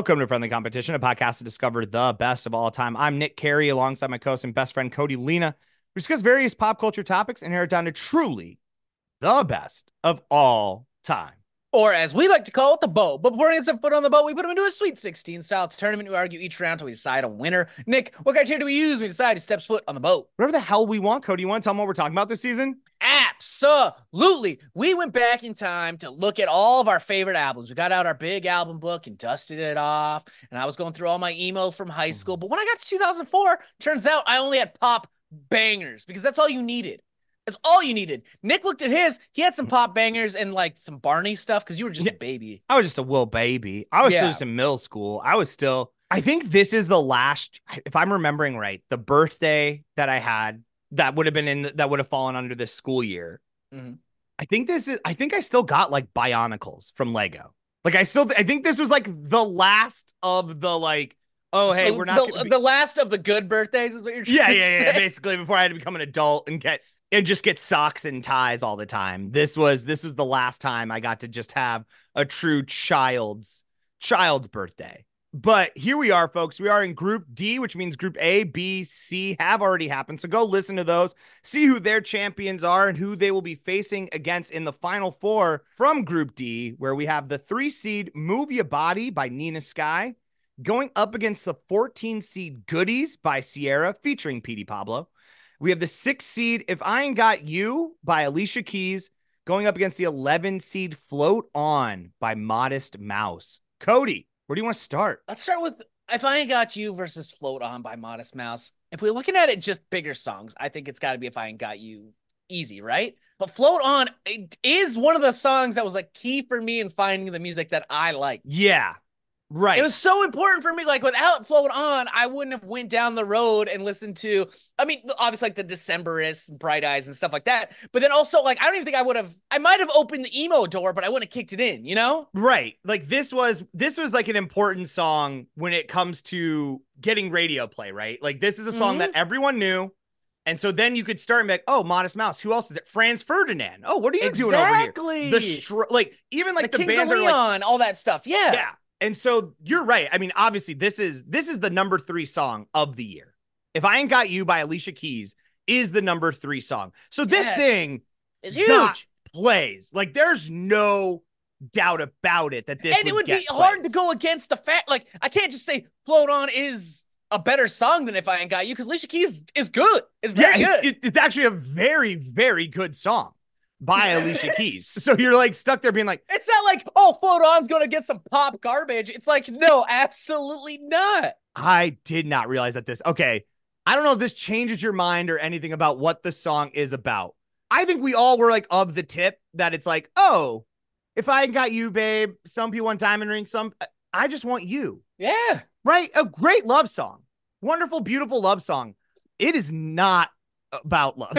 Welcome to Friendly Competition, a podcast to discover the best of all time. I'm Nick Carey, alongside my co-host and best friend Cody Lena. We discuss various pop culture topics and narrow it down to truly the best of all time. Or as we like to call it, the boat. But before he gets a foot on the boat, we put him into a Sweet 16 style tournament. We argue each round until we decide a winner. Nick, what criteria do we use when we decide who steps foot on the boat? Whatever the hell we want, Cody. You want to tell them what we're talking about this season? Absolutely. We went back in time to look at all of our favorite albums. We got out our big album book and dusted it off. And I was going through all my emo from high school. But when I got to 2004, turns out I only had pop bangers because that's all you needed. That's all you needed. Nick looked at his. He had some pop bangers and like some Barney stuff because you were just a baby. I was just a little baby. I was still just in middle school. I think this is the last, if I'm remembering right, the birthday that I had that would have fallen under this school year. Mm-hmm. I think I still got like Bionicles from Lego. Like I think this was like the last of the like, oh, hey, we're not the last of the good birthdays is what you're trying to say. Yeah. Basically, before I had to become an adult and just get socks and ties all the time. This was the last time I got to just have a true child's birthday. But here we are, folks. We are in Group D, which means Group A, B, C have already happened. So go listen to those, see who their champions are and who they will be facing against in the Final Four from Group D, where we have the 3-seed Move Ya Body by Nina Sky going up against the 14-seed Goodies by Sierra featuring Petey Pablo. We have the 6-seed If I Ain't Got You by Alicia Keys going up against the 11-seed Float On by Modest Mouse. Cody, where do you want to start? Let's start with If I Ain't Got You versus Float On by Modest Mouse. If we're looking at it just bigger songs, I think it's got to be If I Ain't Got You easy, right? But Float On is one of the songs that was like key for me in finding the music that I like. Yeah. Right. It was so important for me. Like without Float On, I wouldn't have went down the road and listened to, I mean, obviously like the Decemberists, Bright Eyes and stuff like that. But then also like, I don't even think I might have opened the emo door, but I wouldn't have kicked it in, you know? Right. Like this was like an important song when it comes to getting radio play, right? Like this is a song that everyone knew. And so then you could start and be like, oh, Modest Mouse. Who else is it? Franz Ferdinand. Oh, what are you doing over here? Exactly. Even like the Kings bands of are Leon, like all that stuff. Yeah. Yeah. And so you're right. I mean, obviously, this is the number 3 song of the year. If I Ain't Got You by Alicia Keys is the number 3 song. So this thing is huge. Plays. Like there's no doubt about it that this and it would be hard to go against the fact. Like I can't just say Float On is a better song than If I Ain't Got You because Alicia Keys is good. It's very good. It's actually a very, very good song by Alicia Keys. So you're like stuck there being like, it's not like, oh, Float On's going to get some pop garbage. It's like, no, absolutely not. I did not realize that okay. I don't know if this changes your mind or anything about what the song is about. I think we all were like of the tip that it's like, oh, if I Ain't Got You, babe, some people want diamond rings, I just want you. Yeah. Right. A great love song. Wonderful, beautiful love song. It is not about love.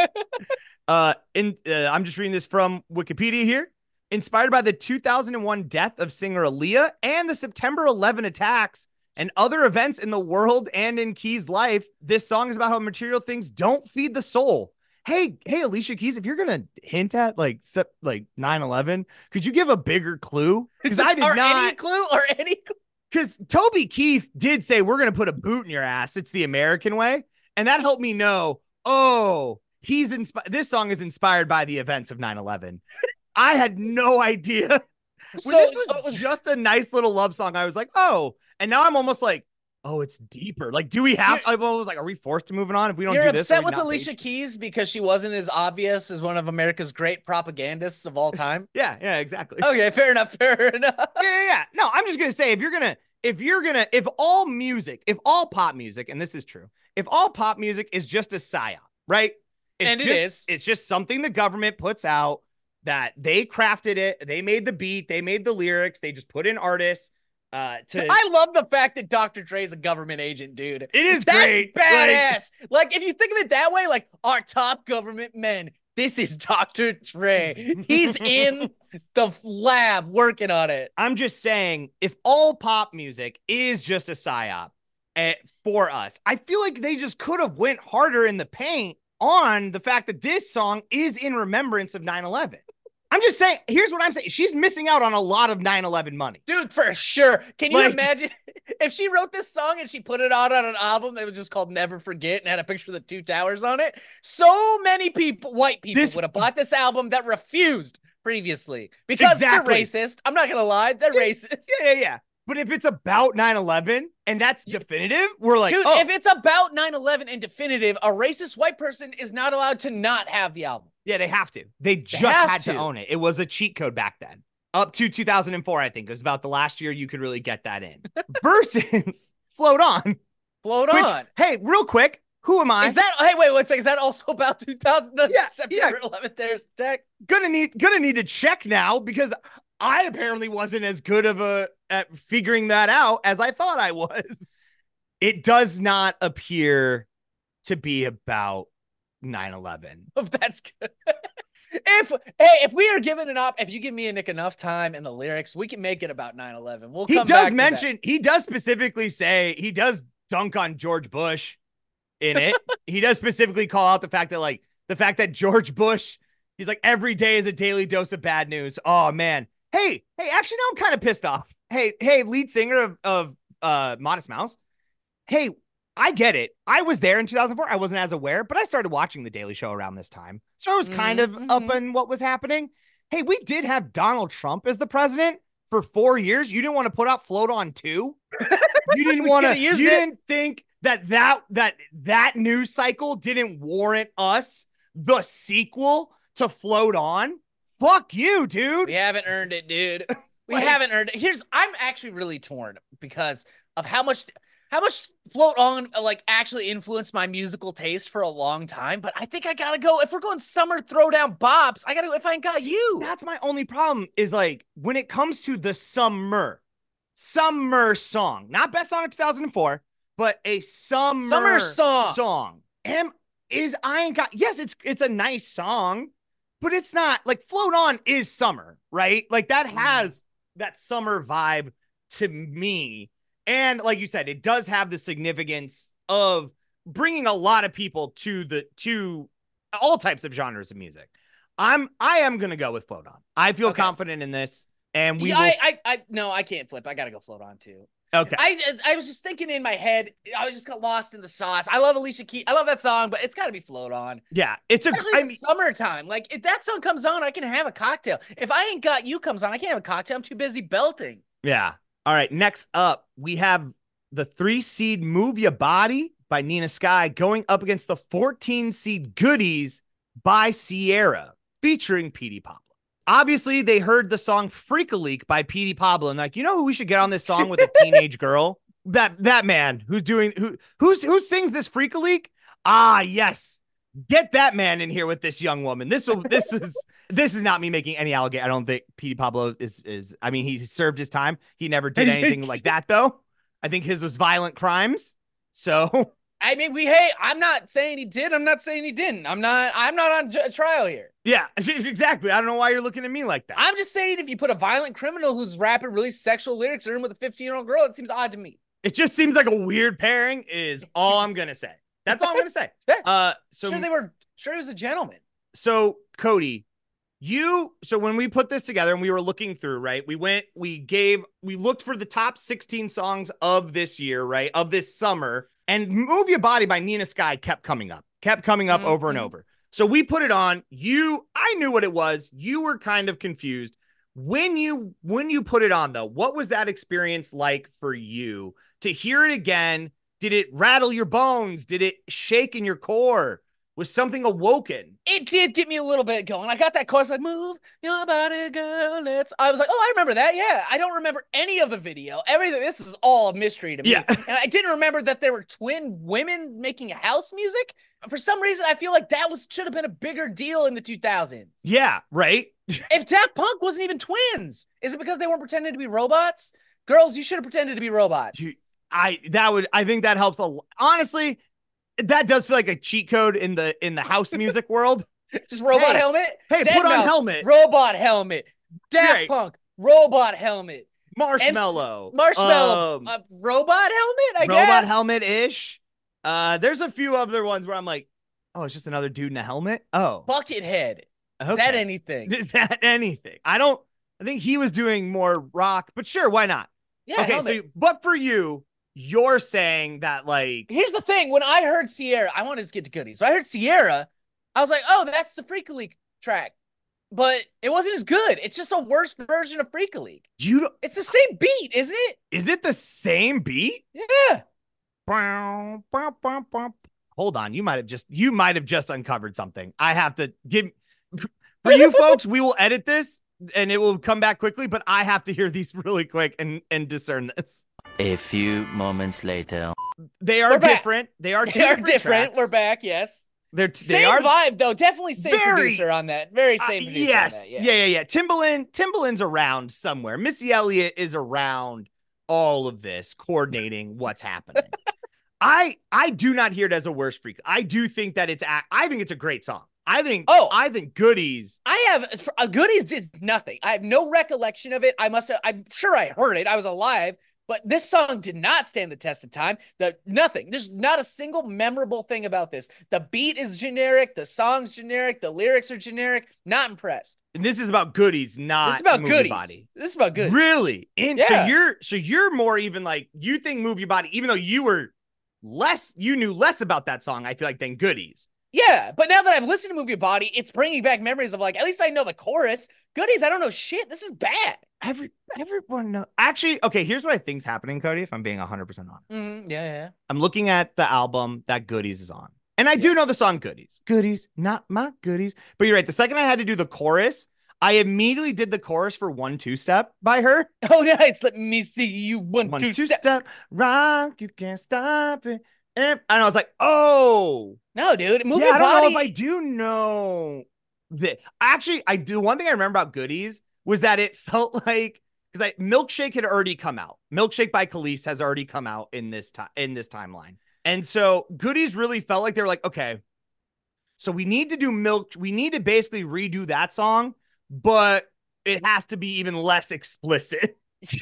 I'm just reading this from Wikipedia here. Inspired by the 2001 death of singer Aaliyah and the September 11 attacks and other events in the world and in Keys' life, this song is about how material things don't feed the soul. Hey, Alicia Keys, if you're gonna hint at like 9/11, could you give a bigger clue? Because I did not any clue. Because Toby Keith did say we're gonna put a boot in your ass. It's the American way, and that helped me know. Oh. This song is inspired by the events of 9/11. I had no idea. So this was just a nice little love song. I was like, oh, and now I'm almost like, oh, it's deeper. Like, do we have? I was like, are we forced to moving on if we don't do this? You're upset with Alicia Keys because she wasn't as obvious as one of America's great propagandists of all time. yeah, exactly. Okay, fair enough. Yeah. No, I'm just gonna say if all pop music, and this is true, if all pop music is just a psyop, right? It's just something the government puts out that they crafted it. They made the beat. They made the lyrics. They just put in artists. I love the fact that Dr. Dre is a government agent, dude. It is great. Badass. Like, if you think of it that way, like our top government men, this is Dr. Dre. He's in the lab working on it. I'm just saying, if all pop music is just a psyop for us, I feel like they just could have went harder in the paint on the fact that this song is in remembrance of 9/11. I'm just saying, here's what I'm saying. She's missing out on a lot of 9/11 money. Dude, for sure. Can you imagine if she wrote this song and she put it on an album that was just called Never Forget and had a picture of the two towers on it? So many people, white people, would have bought this album that refused previously because they're racist. I'm not going to lie. They're racist. Yeah. But if it's about 9/11 and that's definitive, we're like, dude, if it's about 9/11 and definitive, a racist white person is not allowed to not have the album. Yeah, they have to. They just had to own it. It was a cheat code back then. Up to 2004, I think. It was about the last year you could really get that in. Versus Float On. Float On. Hey, real quick, who am I? Is that, hey, wait, 1 second. Is that also about 2000, September 11th terrorist attack? Gonna need to check now because I apparently wasn't as good of at figuring that out as I thought I was. It does not appear to be about 9/11. That's good. If we are given if you give me and Nick enough time and the lyrics, we can make it about 9/11. We'll come back to that. He does specifically say, he does dunk on George Bush in it. He does specifically call out the fact that George Bush, he's like, every day is a daily dose of bad news. Oh man. Hey, actually, no, I'm kind of pissed off. Hey, lead singer of Modest Mouse. Hey, I get it. I was there in 2004. I wasn't as aware, but I started watching The Daily Show around this time. So I was kind of up on what was happening. Hey, we did have Donald Trump as the president for 4 years. You didn't want to put out Float On 2? You didn't want to, you didn't think that news cycle didn't warrant us the sequel to Float On? Fuck you, dude. We haven't earned it, dude. We haven't earned it. I'm actually really torn because of how much Float On actually influenced my musical taste for a long time, but I think I gotta go. If we're going summer throwdown bops, I gotta go If I Ain't Got You. That's my only problem is when it comes to the summer song, not best song of 2004, but a summer song. Yes, it's a nice song, but it's not Float On is summer, right? That has that summer vibe to me. And like you said, it does have the significance of bringing a lot of people to all types of genres of music. I am going to go with Float On. I feel confident in this. And I can't flip. I got to go Float On too. Okay. I was just thinking in my head, I was just got lost in the sauce. I love Alicia Keys. I love that song, but it's got to be Float On. Yeah, summertime. If that song comes on, I can have a cocktail. If I Ain't Got You comes on, I can't have a cocktail. I'm too busy belting. Yeah. All right, next up, we have the 3-seed Move Your Body by Nina Sky going up against the 14-seed Goodies by Ciara, featuring Petey Pablo. Obviously, they heard the song Freak-a-Leak by Petey Pablo and you know who we should get on this song with a teenage girl? That man who sings this Freak-a-Leak? Ah, yes. Get that man in here with this young woman. This is not me making any allegation. I don't think Petey Pablo is. I mean, he served his time. He never did anything like that, though. I think his was violent crimes. So, I mean, I'm not saying he did. I'm not saying he didn't. I'm not on trial here. Yeah, exactly. I don't know why you're looking at me like that. I'm just saying if you put a violent criminal who's rapping really sexual lyrics in with a 15-year-old girl, it seems odd to me. It just seems like a weird pairing is all I'm going to say. That's all I'm going to say. Sure he was a gentleman. So, Cody, so when we put this together and we were looking through, right, we looked for the top 16 songs of this year, right, of this summer, and Move Your Body by Nina Sky kept coming up over and over. So we put it on. I knew what it was. You were kind of confused. When you put it on, though, what was that experience like for you to hear it again? Did it rattle your bones? Did it shake in your core? Was something awoken? It did get me a little bit going. I got that chorus move your body, girl. I was like, oh, I remember that. Yeah. I don't remember any of the video. Everything. This is all a mystery to me. Yeah. And I didn't remember that there were twin women making house music. For some reason, I feel like that should have been a bigger deal in the 2000s. Yeah, right? If Daft Punk wasn't even twins, is it because they weren't pretending to be robots? Girls, you should have pretended to be robots. I think that helps a lot. Honestly, that does feel like a cheat code in the house music world. Just robot helmet. Hey, Dead put Mouse, on helmet. Robot helmet. Daft Punk. Robot helmet. Marshmallow. Robot helmet. I guess. Robot helmet-ish. There's a few other ones where I'm like, oh, it's just another dude in a helmet. Oh, Buckethead. Is that Okay. anything? Is that anything? I think he was doing more rock, but sure, why not? Yeah, Okay, no, so but for you, you're saying that like here's the thing. When I heard Sierra, I wanted to get to goodies. When I heard Sierra, I was like, oh, that's the Freak League track. But it wasn't as good. It's just a worse version of Freak League. you don't, It's the same beat, isn't it? is it the same beat? Yeah. Hold on, you might have just uncovered something. I have to give for you folks, we will edit this and it will come back quickly, but I have to hear these really quick and discern this. A few moments later. They are different. They are different. Tracks. We're back, yes. They Same are vibe though. Definitely same producer on that. Very same producer yes. on that. Yeah. Timbaland's around somewhere. Missy Elliott is around all of this, coordinating what's happening. I do not hear it as a worst freak. I do think that I think it's a great song. I think Goodies. I have Goodies did nothing. I have no recollection of it. I'm sure I heard it. I was alive, but this song did not stand the test of time. Nothing. There's not a single memorable thing about this. The beat is generic. The song's generic. The lyrics are generic. Not impressed. And this is about Goodies, not this is about Movie Goodies. Body. This is about Goodies. Really? Yeah. So you're more even like you think Movie Body, even though you knew less about that song, I feel like, than Goodies. Yeah, but now that I've listened to Movie Body, it's bringing back memories of like, at least I know the chorus. Goodies, I don't know shit. This is bad. Everyone knows. Actually, okay, here's what I think's happening, Cody, if I'm being 100% honest. Yeah. I'm looking at the album that Goodies is on. And I do know the song Goodies. Goodies, not my goodies. But you're right. The second I had to do the chorus, I immediately did the chorus for 1-2 Step by her. Oh, nice. Let me see you 1-2 Step. Rock, you can't stop it. And I was like, oh. No, dude. Movie Body. I don't know if I do know that. Actually, I do. One thing I remember about Goodies was that it felt like, because Milkshake had already come out. Milkshake by Khalees has already come out in this timeline. And so Goodies really felt like they were like, okay, so we need to do we need to basically redo that song, but it has to be even less explicit.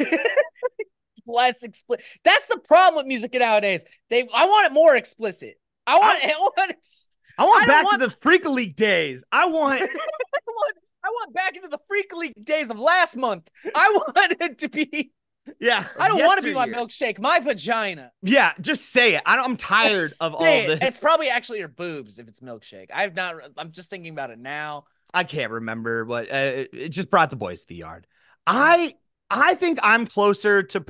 Less explicit. That's the problem with music nowadays. I want it more explicit. I want back to the Freak League days. I want back into the Freak League days of last month. I want it to be. Yeah. I don't want to be my milkshake, my vagina. Yeah, just say it. I'm tired of all this. It's probably actually your boobs if it's milkshake. I'm just thinking about it now. I can't remember what it just brought the boys to the yard. I think I'm closer to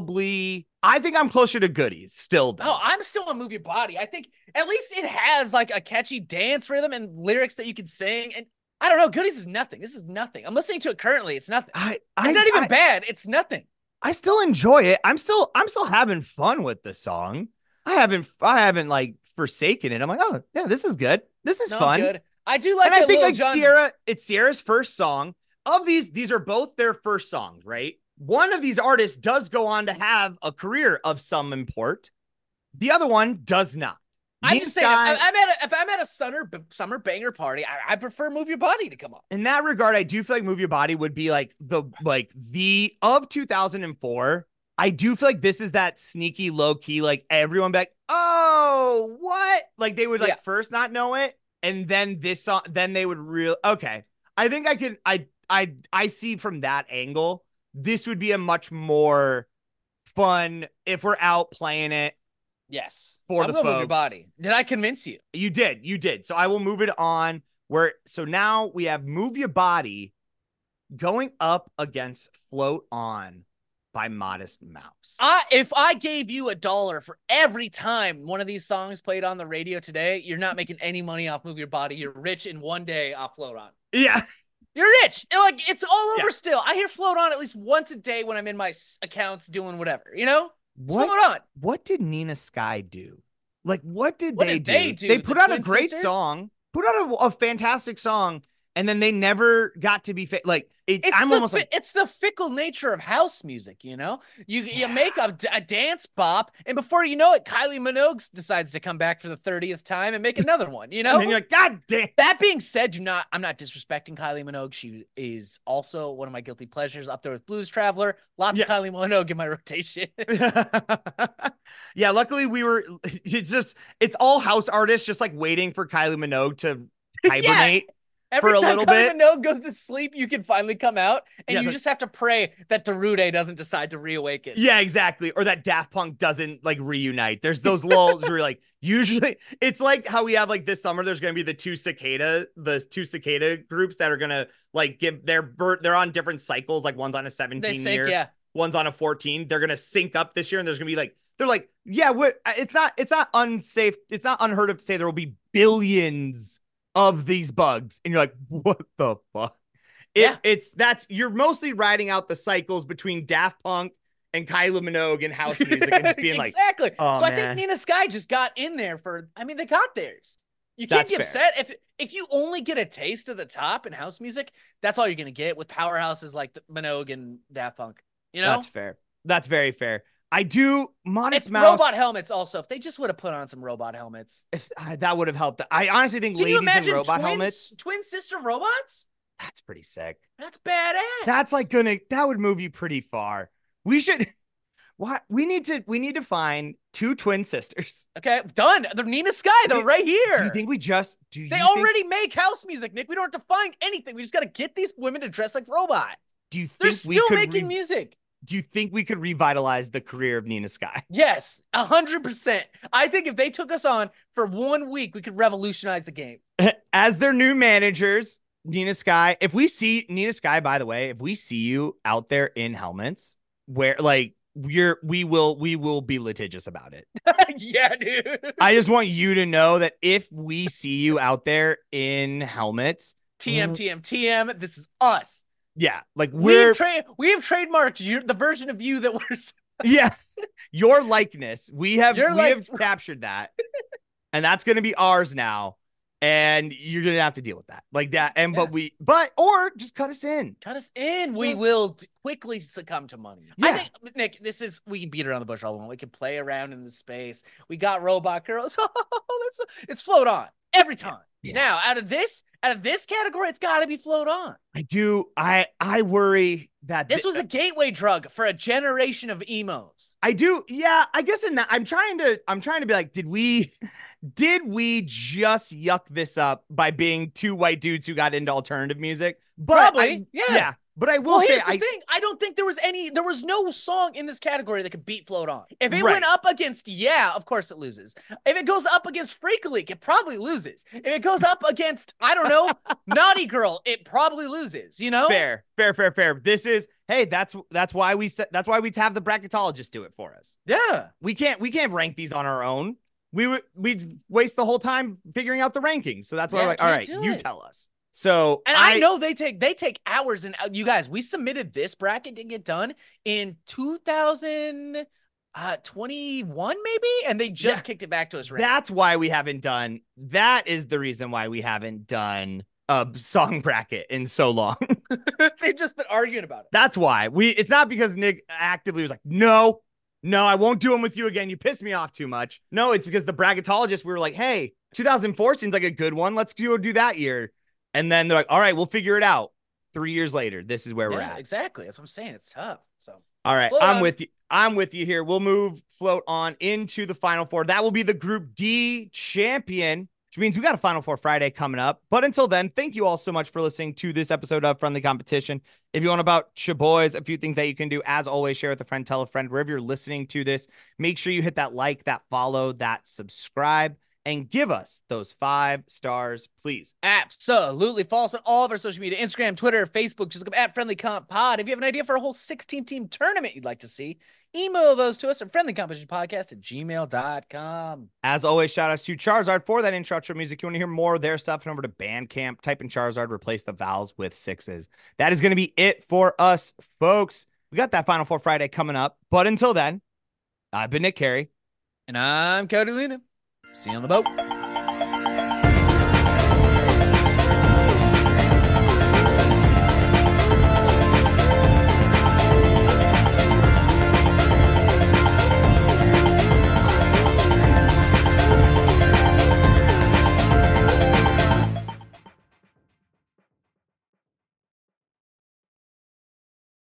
Goodies still. Though. Oh, I'm still on Movie Body. I think at least it has like a catchy dance rhythm and lyrics that you can sing. And I don't know, Goodies is nothing. This is nothing. I'm listening to it currently. It's nothing. It's not even bad. It's nothing. I still enjoy it. I'm still having fun with the song. I haven't like forsaken it. I'm like, oh yeah, this is good. This is fun. Good. I do like. And I think like it's Sierra's first song. Of these are both their first songs, right? One of these artists does go on to have a career of some import. The other one does not. I'm just saying, if I'm at a summer banger party, I prefer Move Your Body to come on. In that regard, I do feel like Move Your Body would be like the of 2004. I do feel like this is that sneaky low key, like everyone be like, oh, what? Like they would like first not know it. And then this song, then they would okay. I think I see from that angle, this would be a much more fun if we're out playing it. Yes. For the folks. Move Your Body. Did I convince you? You did. So I will move it on so now we have Move Your Body going up against Float On by Modest Mouse. If I gave you $1 for every time one of these songs played on the radio today, you're not making any money off Move Your Body. You're rich in one day off Float On. Yeah. You're rich. Like, it's all over still. I hear Float On at least once a day when I'm in my accounts doing whatever, you know? Float On. What did Nina Sky do? Like, what did they do? They put out a great song, put out a fantastic song, and then they never got to be it's the fickle nature of house music, you know? You make a dance bop, and before you know it, Kylie Minogue decides to come back for the 30th time and make another one, you know? And then you're like, God damn. That being said, I'm not disrespecting Kylie Minogue. She is also one of my guilty pleasures, up there with Blues Traveler. Lots of Kylie Minogue in my rotation. Yeah, luckily it's all house artists just like waiting for Kylie Minogue to hibernate. Every for a time little Kylie bit. Minogue goes to sleep, you can finally come out, and Yeah, you just have to pray that Darude doesn't decide to reawaken. Yeah, exactly. Or that Daft Punk doesn't like reunite. There's those lulls where you're like, usually it's like how we have like this summer, there's gonna be the two cicada groups that are gonna like give they're on different cycles, like one's on a 17 They sync, year, yeah. one's on a 14. They're gonna sync up this year, and there's gonna be like, they're like, yeah, it's not unsafe, it's not unheard of to say there will be billions of these bugs, and you're like, what the fuck? You're mostly riding out the cycles between Daft Punk and Kylie Minogue and house music and just being exactly. like, oh, so I man. think Nina Sky just got in there they got theirs. You can't That's be fair. upset if you only get a taste of the top in house music. That's all you're gonna get with powerhouses like Minogue and Daft Punk. You know, That's fair. That's very fair. I do Modest if Mouse. robot helmets also. If they just would have put on some robot helmets, That would have helped. I honestly think can you ladies in imagine robot helmets. twin sister robots? That's pretty sick. That's badass. That's like that would move you pretty far. We should. What we need to find two twin sisters. Okay, done. They're Nina Sky. They're right here. Do you think we just They already make house music, Nick. We don't have to find anything. We just got to get these women to dress like robots. Do you think They're we still could making music? Do you think we could revitalize the career of Nina Sky? Yes, 100%. I think if they took us on for 1 week, we could revolutionize the game. As their new managers, Nina Sky. If we see Nina Sky, by the way, if we see you out there in helmets, where like we will be litigious about it. Yeah, dude. I just want you to know that if we see you out there in helmets, TM, this is us. Yeah, like we have trademarked the version of you that we're. Yeah, your likeness. We have captured that, and that's gonna be ours now. And you're gonna have to deal with that, like that. And or just cut us in. We will quickly succumb to money. Yeah. I think, Nick, we can beat around the bush all we want. We can play around in the space. We got robot girls. It's float on every time. Yeah. Now, out of this category, it's got to be float on. I worry that this was a gateway drug for a generation of emos. I do. Yeah, I guess I'm trying to be like, did we just yuck this up by being two white dudes who got into alternative music? Probably. Yeah. But I will say, here's the thing. I don't think there was no song in this category that could beat Float On. If it went up against of course it loses. If it goes up against Freak League, it probably loses. If it goes up against, I don't know, Naughty Girl, it probably loses, you know? Fair. This is, hey, that's why we have the bracketologist do it for us. Yeah. We can't rank these on our own. We'd waste the whole time figuring out the rankings. So that's why we're like, all right, you tell us. So I know they take hours, and you guys, we submitted this bracket to get done in 2021 maybe, and they just kicked it back to us. That's why we haven't done. That is the reason why we haven't done a song bracket in so long. They've just been arguing about it. That's why it's not because Nick actively was like, no, I won't do them with you again. You pissed me off too much. No, it's because the bracketologist, we were like, hey, 2004 seems like a good one. Let's do that year. And then they're like, all right, we'll figure it out. 3 years later, this is where we're at. Exactly. That's what I'm saying. It's tough. So, all right, I'm with you here. We'll move Float On into the Final Four. That will be the Group D champion, which means we got a Final Four Friday coming up. But until then, thank you all so much for listening to this episode of Friendly Competition. If you want about Shaboys, a few things that you can do, as always, share with a friend, tell a friend, wherever you're listening to this. Make sure you hit that like, that follow, that subscribe, and give us those 5 stars, please. Absolutely. Follow us on all of our social media, Instagram, Twitter, Facebook. Just look up at Friendly Comp Pod. If you have an idea for a whole 16-team tournament you'd like to see, email those to us at friendlycompetitionpodcast@gmail.com. As always, shout outs to Charizard for that intro music. You want to hear more of their stuff, head over to Bandcamp, type in Charizard, replace the vowels with 6s. That is going to be it for us, folks. We got that Final Four Friday coming up. But until then, I've been Nick Carey. And I'm Cody Luna. See you on the boat.